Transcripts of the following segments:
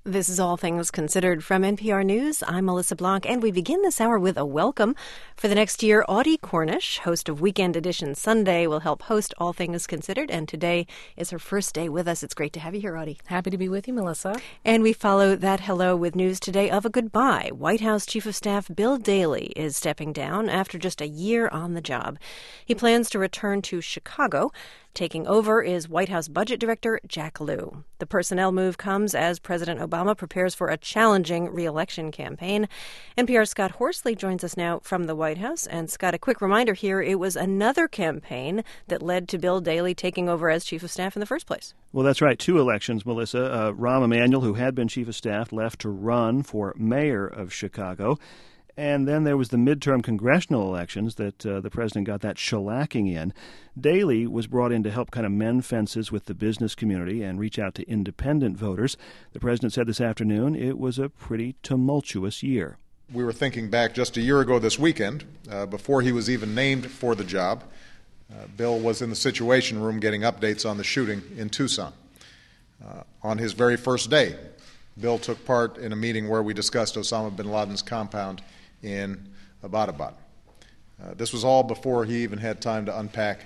This is All Things Considered from NPR News. I'm Melissa Blanc, and we begin this hour with a welcome. For the next year, Audie Cornish, host of Weekend Edition Sunday, will help host All Things Considered, and today is her first day with us. It's great to have you here, Audie. Happy to be with you, Melissa. And we follow that hello with news today of a goodbye. White House Chief of Staff Bill Daley is stepping down after just a year on the job. He plans to return to Chicago. Taking over is White House Budget Director Jack Lew. The personnel move comes as President Obama prepares for a challenging re-election campaign. NPR's Scott Horsley joins us now from the White House. And Scott, a quick reminder here, it was another campaign that led to Bill Daley taking over as Chief of Staff in the first place. Well, that's right. Two elections, Melissa. Rahm Emanuel, who had been Chief of Staff, left to run for mayor of Chicago. And then there was the midterm congressional elections that the president got that shellacking in. Daley was brought in to help kind of mend fences with the business community and reach out to independent voters. The president said this afternoon it was a pretty tumultuous year. We were thinking back just a year ago this weekend, before he was even named for the job. Bill was in the Situation Room getting updates on the shooting in Tucson. On his very first day, Bill took part in a meeting where we discussed Osama bin Laden's compound in Abbottabad. This was all before he even had time to unpack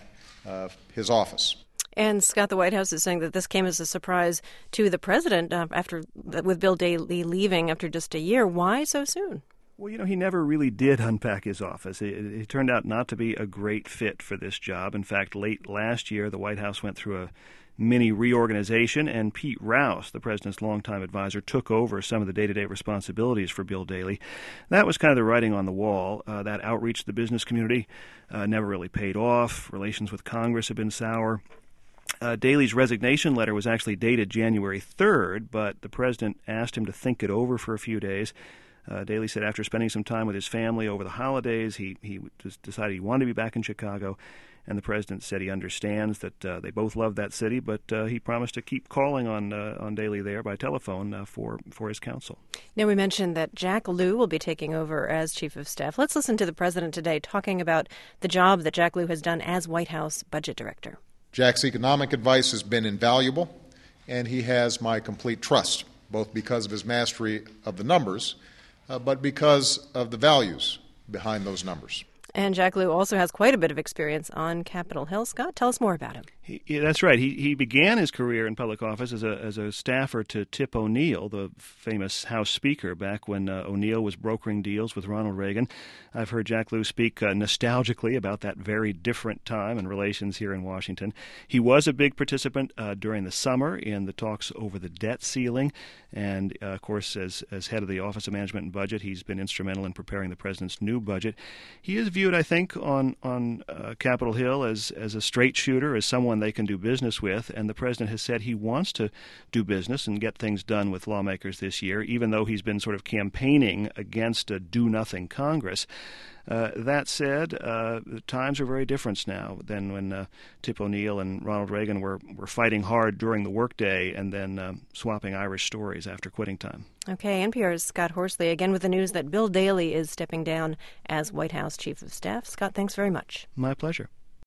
his office. And Scott, the White House is saying that this came as a surprise to the president with Bill Daley leaving after just a year. Why so soon? Well, he never really did unpack his office. It turned out not to be a great fit for this job. In fact, late last year, the White House went through a mini reorganization, and Pete Rouse, the president's longtime advisor, took over some of the day-to-day responsibilities for Bill Daley. That was kind of the writing on the wall. That outreach to the business community never really paid off. Relations with Congress have been sour. Daley's resignation letter was actually dated January 3rd, but the president asked him to think it over for a few days. Daley said after spending some time with his family over the holidays, he just decided he wanted to be back in Chicago. And the president said he understands that they both love that city, but he promised to keep calling on Daley there by telephone for his counsel. Now, we mentioned that Jack Lew will be taking over as Chief of Staff. Let's listen to the president today talking about the job that Jack Lew has done as White House Budget Director. Jack's economic advice has been invaluable, and he has my complete trust, both because of his mastery of the numbers, but because of the values behind those numbers. And Jack Lew also has quite a bit of experience on Capitol Hill. Scott, tell us more about him. That's right. He began his career in public office as a staffer to Tip O'Neill, the famous House Speaker, back when O'Neill was brokering deals with Ronald Reagan. I've heard Jack Lew speak nostalgically about that very different time in relations here in Washington. He was a big participant during the summer in the talks over the debt ceiling. And, of course, as head of the Office of Management and Budget, he's been instrumental in preparing the president's new budget. He is viewed, I think, on Capitol Hill as a straight shooter, as someone they can do business with, and the president has said he wants to do business and get things done with lawmakers this year, even though he's been sort of campaigning against a do-nothing Congress. That said, the times are very different now than when Tip O'Neill and Ronald Reagan were fighting hard during the workday and then swapping Irish stories after quitting time. Okay, NPR's Scott Horsley again with the news that Bill Daley is stepping down as White House Chief of Staff. Scott, thanks very much. My pleasure.